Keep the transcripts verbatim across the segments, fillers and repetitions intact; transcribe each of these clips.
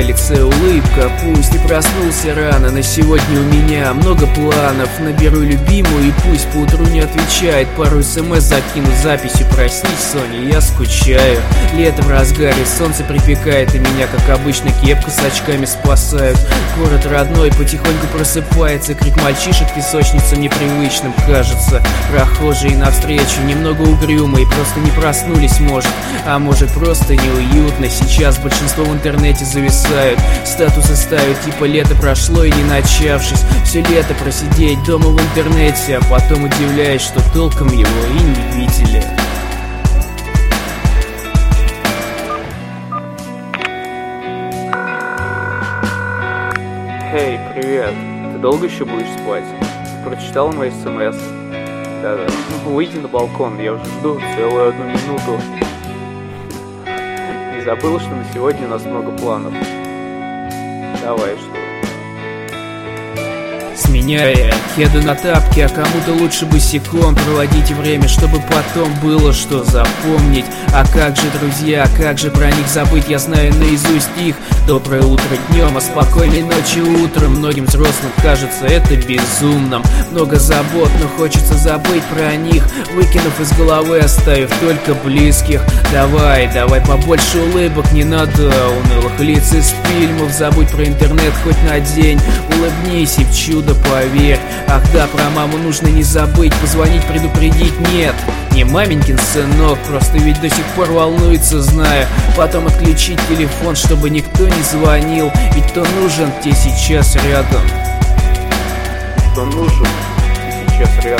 лице улыбка. Пусть и проснулся рано, на сегодня у меня много планов. Наберу любимую и пусть поутру не отвечает. Пару смс закину записью: проснись, Соня, я скучаю. Лето в разгаре, солнце припекает, и меня, как обычно, кепка с очками спасают. Город родной потихоньку просыпается, крик мальчишек песочницам непривычным кажется. Прохожие навстречу немного угрюмые, просто не проснулись, может. А может, просто неуютно. Сейчас большинство в интернете зависают, статусы ставят типа лето прошло и не начавшись. Все лето просидеть дома в интернете, а потом удивляясь, что толком его и не видели. Эй, привет. Ты долго еще будешь спать? Прочитал мои смс? Да-да. Выйди на балкон, я уже жду целую одну минуту. Не забыл, что на сегодня у нас много планов. Давай, что? Сменяя кеды на тапки, а кому-то лучше босиком. Проводите время, чтобы потом было что запомнить. А как же друзья, как же про них забыть? Я знаю наизусть их. Доброе утро днем, а спокойной ночи утром. Многим взрослым кажется это безумным. Много забот, но хочется забыть про них, выкинув из головы, оставив только близких. Давай, давай побольше улыбок, не надо унылых лиц из фильмов. Забудь про интернет хоть на день, улыбнись и в чудо поверь. Ах да, про маму нужно не забыть, позвонить, предупредить. Нет, не маменькин сынок, просто ведь до сих пор волнуется, знаю. Потом отключить телефон, чтобы никто не звонил, ведь кто нужен, те сейчас рядом. Кто нужен, те сейчас рядом.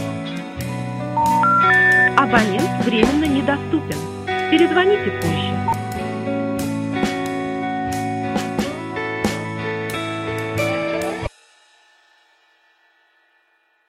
Абонент временно недоступен. Перезвоните позже.